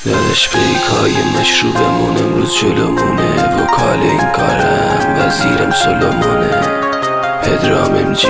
دادش پیکای مشروبمون امروز جلومونه، وکال این کارم وزیرم سلمونه. پدرام امجی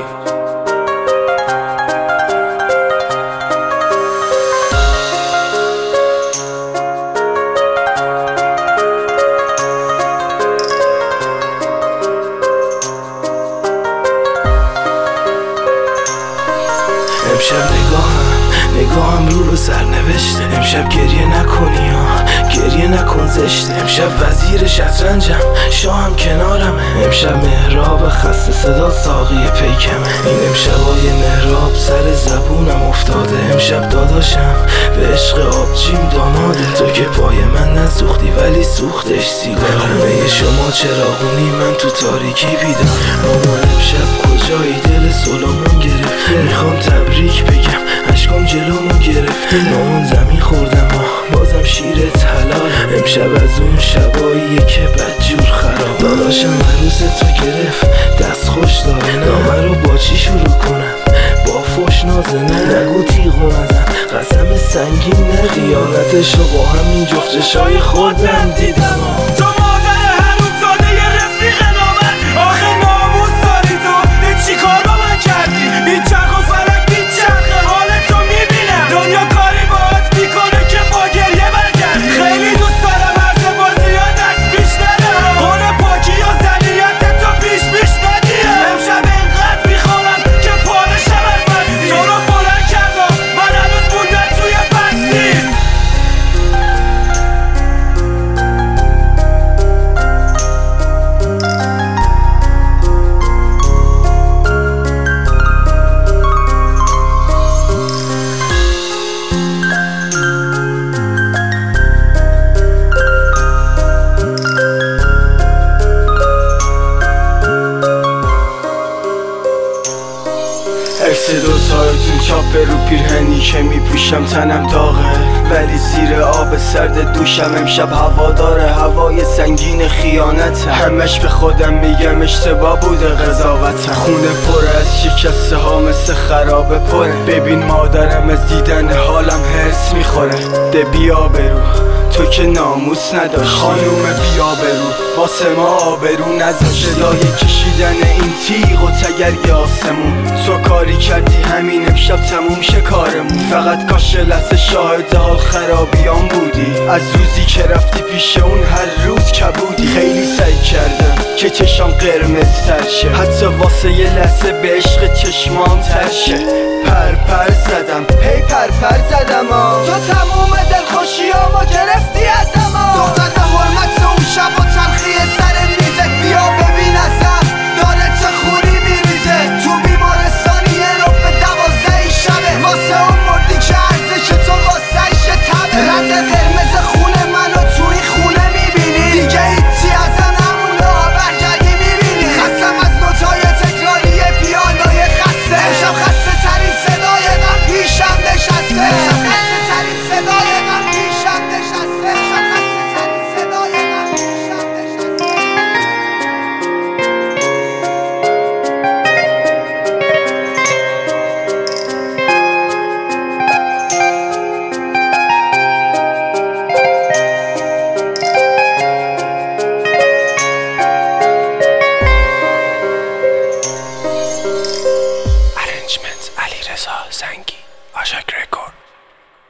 امشب نگاهم رو سرنوشته. امشب گریه نکنی گریه نکن زشته. امشب وزیر شطرنجم شاهم کنارمه. امشب مهراب خسته صدا ساقی پیکمه. این امشبای مهراب سر زبونم افتاده. امشب داداشم به عشق آبجیم داماده. تو که پای من نسوختی ولی سوختش سیگار. همه شما چراغونی من تو تاریکی بیدار. مامان امشب کجایی دل سلمون گرفته. میخوام تبریک بگم اشکام جلومو گرفته. مامان زمین خوردم بازم شیرت حلال. امشب از اون شباییه که بدجور خراب. داداشم عروس تو گرفت دست خوش داره. نامه رو با چی شروع کنم با فوش نازنه. نگو تیغو نزن قسم سنگین نه. خیانتشو با همین جفت چشای خوردم دیدم. تو مادر حرومزاده یه رفیق نامن. آخه ناموس داری تو چی کار با من کردی؟ این چرخ و فلک بی چرخه حالتو میبینم. دنیا کاری باهات میکنه که با گریه برگردی. خیلی دوست دارم عرض بازی ها دست پیش ندارم. قول پاکی و زنیت تو پیش ندیم. امشب اینقدر میخورم که پاره شم از مستی. تو رو بلند کردم من هنوز موندم توی پستی. عکس دوتایتون چاپه رو پیرهنی که میپوشم تنم داغه ولی زیر آب سرد دوشم. امشب هوا داره هوای سنگین خیانت. همش به خودم میگم اشتباه بوده قضاوتم. خونه پر از شکسته ها مثل خرابه پره. ببین مادرم از دیدن حالم هرس میخوره. ده بیا برو تو که ناموس نداشت. خانوم بیا برو واسه ما آبرو نذاشت. صدای کشیدن این تیغ و تگرگ آسمون. تو کاری کردی همین امشب تموم شه کارمون. فقط کاش لحظه شاهد حال خرابیان بودی. از روزی که رفتی پیش اون هر روز کبودی. خیلی سعی کردم که چشام قرمز تر شه. حتی واسه یه لحظه به عشق چشمام تر شه. پر زدم هی پر زدم تو تموم دلخوشیامو گرفتی ازم. دختر به حرمت اون شب و تلخی سر میزت بیا ببین ازم داره چه خوری میریزه. تو بیمارستانی یه رو به 12 شبه واسه اون